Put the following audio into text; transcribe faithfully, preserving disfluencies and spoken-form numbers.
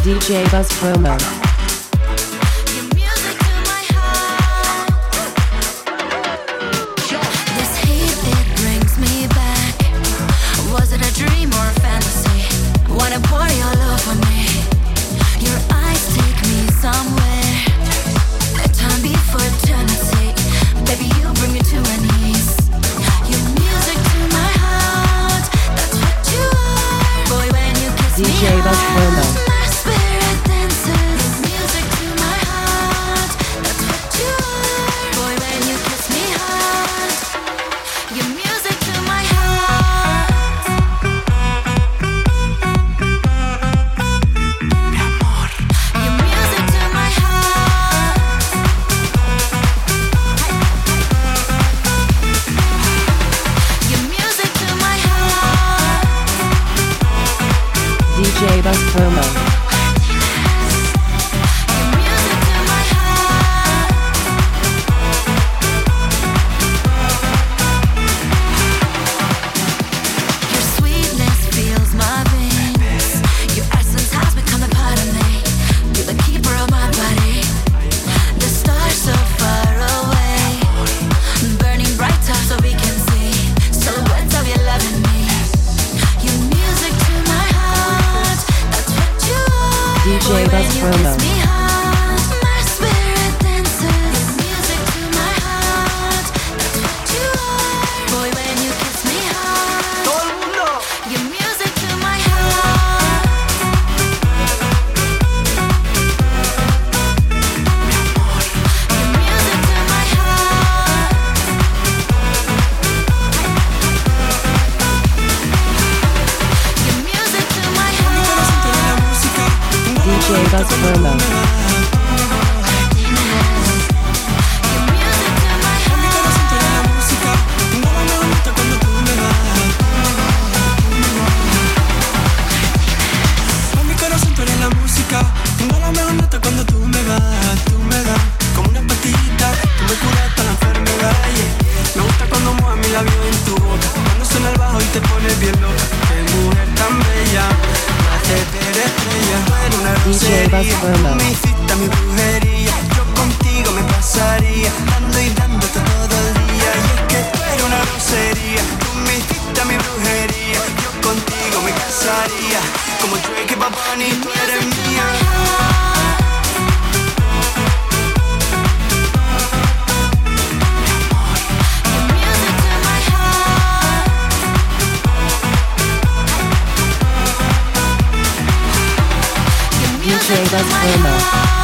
D J Buzz Promo. D J Buzz Promo. D J Buzz Promo. D J Buzz Promo. D J Buzz Promo. D J Buzz Promo. Me hiciste mi brujería, yo contigo me pasaría, dando y dándote todo el día. Y es que tú eres una grosería, tú me hiciste mi brujería, yo contigo me casaría, como Drake y Bad Bunny, tú eres mía. D J Buzz Promo.